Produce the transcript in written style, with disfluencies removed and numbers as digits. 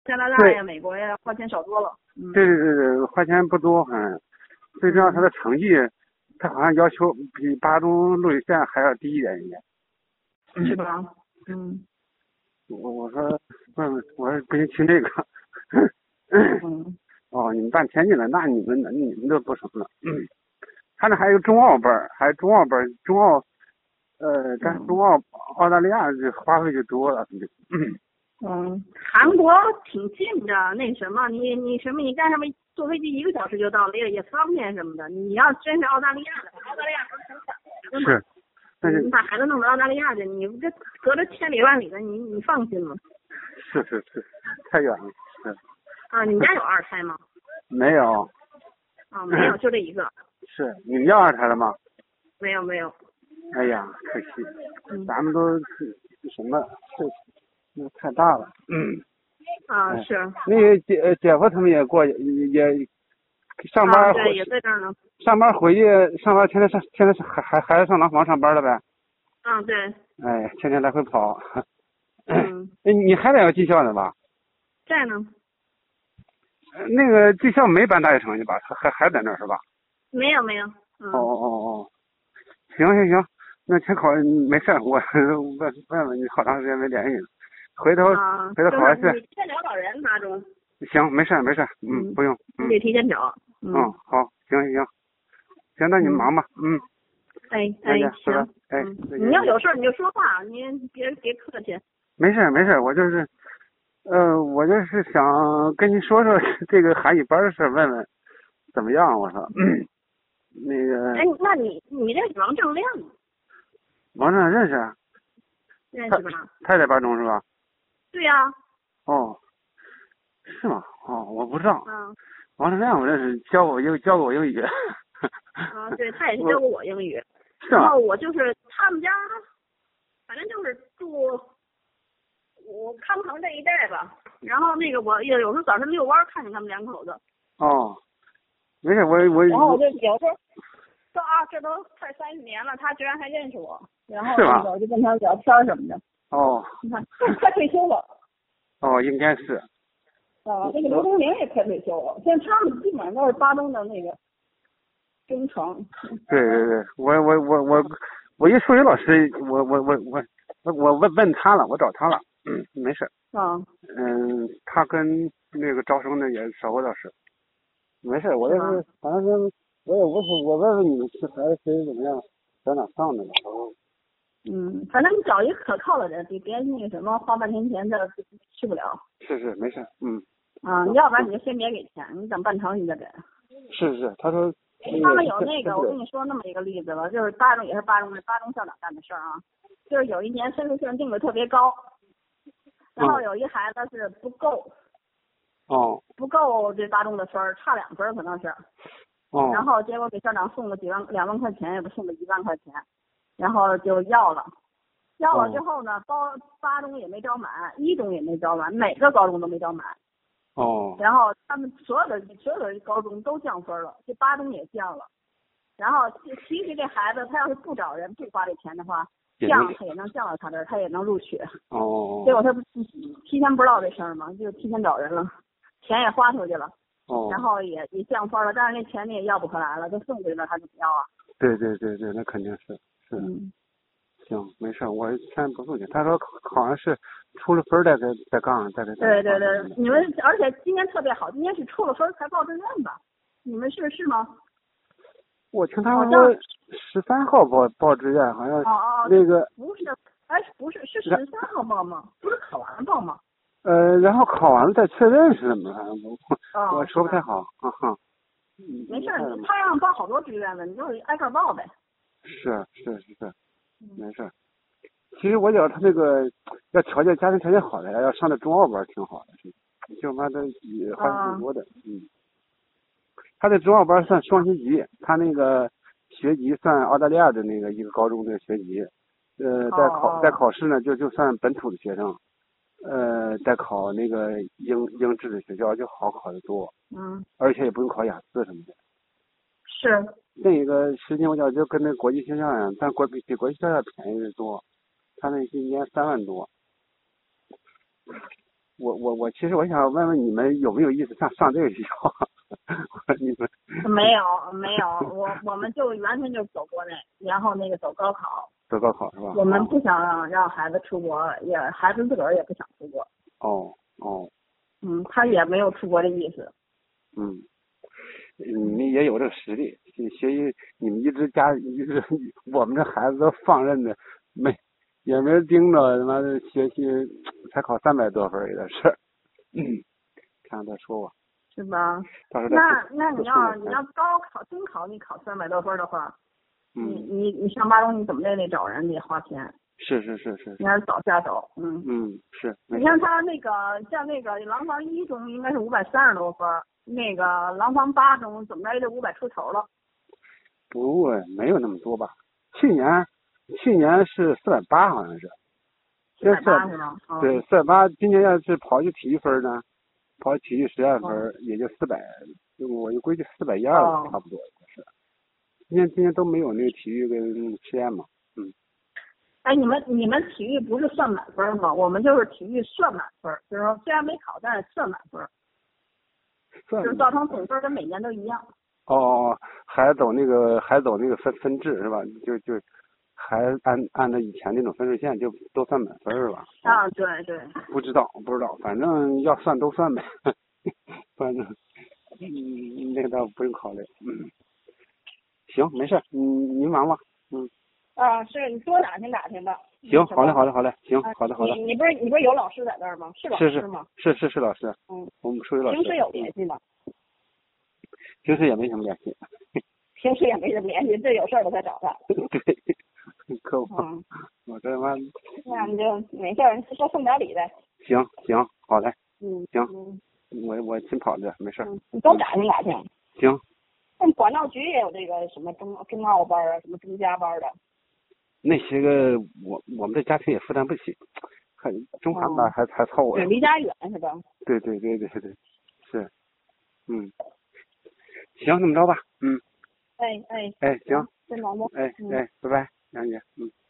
加拿大呀、美国呀，花钱少多了。 对，花钱不多，最主要他的成绩，他好像要求比八中录取线还要低一点，应该。 是吧？ 我说问问，我说不行，听这个。哦，你们办田径的，那你们都不成了。他那还有中澳班，中澳，但是中澳澳大利亚这花费就多了， 韩国挺近的，那什么，你什么，你干什么？坐飞机1个小时就到了，也方便什么的。你要真是澳大利亚的，澳大利亚不是很小的吗？ 是， 你把孩子弄到澳大利亚去，你这隔着千里万里的，你放心吗？ 是，太远了。 你们家有二胎吗？ 没有。 没有，就这一个。 是，你们要二胎了吗？ 没有。 哎呀，可惜，咱们都什么那太大了。 是。 那个姐夫他们也上班。 对，也在这儿呢。 上班回去上班，天天还是上廊坊上班了呗。 对。 哎，天天来回跑。你还得要技校呢吧？ 在呢。 那个技校没办大学成绩吧？还在那儿是吧？ 没有。 行，那挺好，没事，我问问你，好长时间没联系了，回头考完试。 你提前找人八中。 行，没事，不用。 你得提前找。 好，行，那你忙吧。 行。你要有事你就说话，您别客气。 没事，我就是。我就是想跟你说这个韩语班的事，问问怎么样？我说，那个。 那你认识王正亮吗？ 王正认识。 认识吧？ 他也在八中是吧？ 对呀。 是吗？我不知道。王正亮我认识，教过我英语。 对，他也是教过我英语。 是吗？ 然后我就是他们家，反正就是住。我康城这一带吧，然后那个我有时候早上遛弯看见他们两口子。 没事，我。 然后我就有时候说这都快30年了，他居然还认识我，然后我就跟他聊天什么的。你看，快退休了。 应该是。 那个刘东明也快退休了，现在他们基本上都是八中的那个中层。 对，我一数学老师，我问他了，我找他了。没事。他跟那个招生的也熟过倒是。没事，我就是反正我也无所，我问问你们孩子谁怎么样，在哪上的呢？ 反正你找一个可靠的人，别那个什么花半天钱的去不了。 是，没事。 要不然你就先别给钱，你等办成你再给。 是，他说。 他们有那个，我跟你说那么一个例子吧，就是八中校长干的事儿啊，就是有一年分数线定的特别高。然后有一孩子是不够，不够这八中的分，差2分可能是，然后结果给校长送了2万块钱，也不送了1万块钱，然后就要了之后呢，八中也没招满，一中也没招满，每个高中都没招满。然后他们所有的高中都降分了，这八中也降了。然后其实这孩子他要是不找人不花这钱的话，降他也能降到他这儿，他也能录取。结果他不提前不知道这事儿吗？就提前找人了，钱也花出去了。然后也降分了，但是那钱你也要不回来了，都送回来，他怎么要啊？ 对，那肯定是。行，没事，我先不送去。他说好像是出了分再杠再。 对，你们而且今年特别好，今年是出了分才报志愿吧？你们是吗？ 我听他们说13号报志愿，好像那个不是13号报吗？不是考完了报吗？ 然后考完了再确认是怎么？我说不太好。 没事，他让报好多志愿的，你就挨个报呗。 是，没事。其实我觉得他那个要家庭条件好的，要上的中澳班挺好的，就妈的还是挺多的。他的中澳班算双学籍，他那个学籍算澳大利亚的那个一个高中的学籍，在考试呢就算本土的学生，在考那个英制的学校就好考得多，而且也不用考雅思什么的。 是。 那个实际我觉得就跟那国际学校一样，但比国际学校便宜的多，他那一年3万多。 我其实我想问问你们有没有意思上这个学校？你们没有，我们就完全就走国内，然后那个走高考。 走高考是吧？ 我们不想让孩子出国，孩子自个儿也不想出国。 哦。 他也没有出国的意思。 你们也有这个实力，学习你们一直我们这孩子都放任的，也没人盯着，他妈的学习才考300多分也的事。看他说我。 是吧？那你要高考中考你考300多分的话，你上八中你怎么也得找人得花钱。 是。 你还是早下手。 是。 你看他像那个廊坊1中应该是530多分，那个廊坊8中怎么着也得500出头了。 不，没有那么多吧？去年是480，好像是。 480是吗？ 对，480。今年要是跑去体育分呢，跑体育12分也就400，我就估计410差不多是。今年都没有那个体育跟实验嘛。 哎，你们体育不是算满分吗？我们就是体育算满分，就是说虽然没考，但是算满分，就是造成总分跟每年都一样。 还走那个分制是吧？就还按照以前那种分数线就都算满分是吧？ 对。 不知道，反正要算都算呗。反正那个倒不用考虑。行，没事，您忙吧。 是你多打听吧。 行，好嘞，行，好的。 你不是有老师在那儿吗？是老师吗？ 是老师。我们数学老师。 平时有联系吗？ 平时也没什么联系。 平时也没什么联系，这有事儿了才找他。 对，可不。我这他妈。 那你就没事多送点礼呗。 行，好嘞。行。我新跑着，没事。 你多打听。 行。 那管教局也有这个什么中奥班啊，什么中加班的。 那些个我们这家庭也负担不起，中韩班还凑合。 对，离家远是吧？ 对，是。行，那么着吧。 哎， 行。 真忙不？ 拜拜，杨姐。